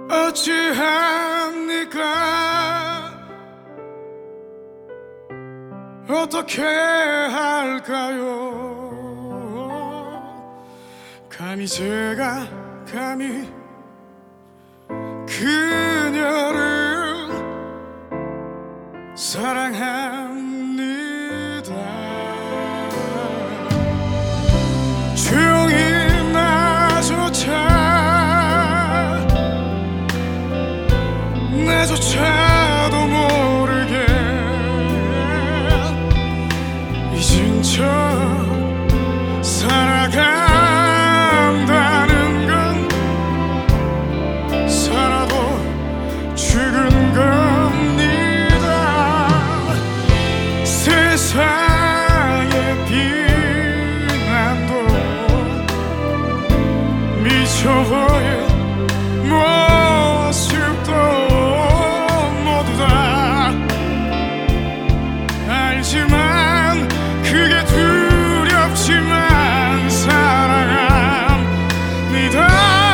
어찌합니까? 어떻게 할까요? 감히 그녀를 사랑합니다. 조용히 나조차도 모르게 잊은 척 살아간다는 건 살아도 죽은 겁니다. 세상의 비난도 미쳐버린 모습도 모두 다 알지만 그게 두렵지만 사랑합니다.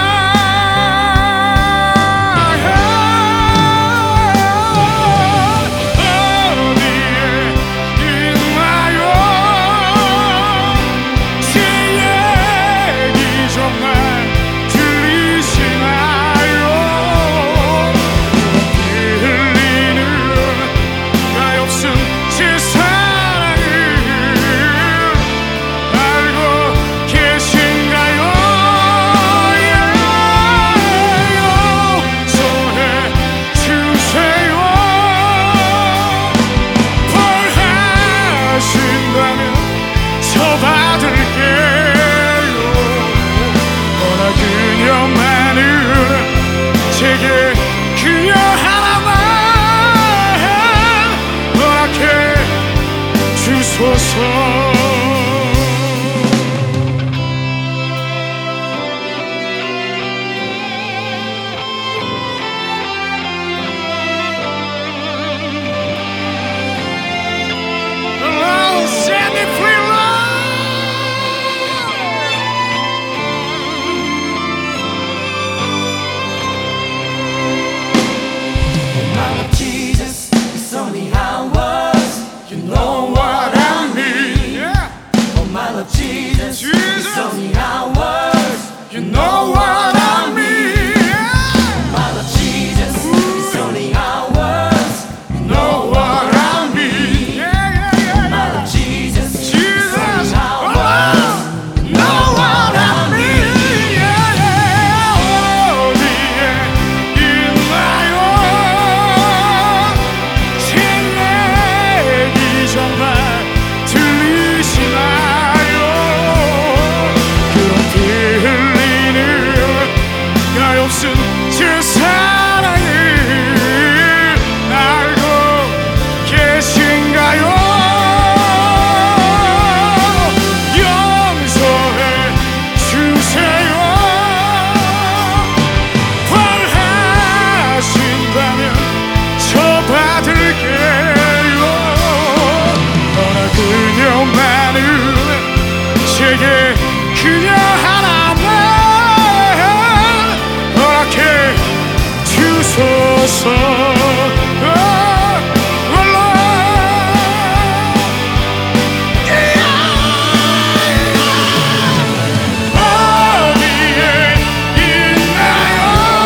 그녀 하나만 허락해 주소서. Set me free, Lord. Jesus, it's only hours. You know what I mean. Yeah. Oh my Lord Jesus, Jesus. it's only hours. You know what I mean. Yeah. My Lord Jesus, it's only hours. You know what I mean. Yeah. My Lord Jesus, it's Jesus. only hours. Know what I mean. Yeah. 어디에 있나요? 제 얘기 정말 들리시나요? 그렇게 흘리는 가엾은 제 사랑을 알고 계신가요? 용서해 주세요. 원하신다면 저 받을게요. 허나 그녀만은 제게 그녀 하나만 허락해 주소서. 어디에 있나요?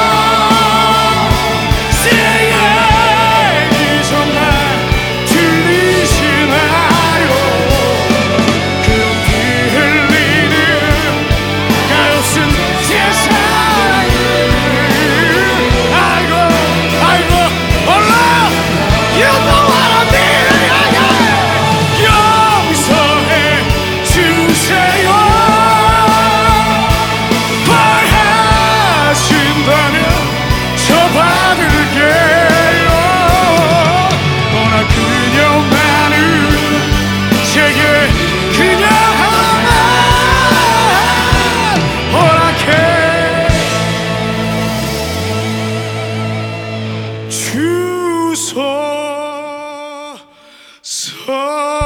제 얘기 정말 들리시나요? 그렇게 흘리는 가엾은 제 사랑을 알고 몰라. You know what I mean. 용서해 주세요. 원하신다면 저 받을게요. 허나 그녀만은 제게 그녀 하나만 허락해 주소서.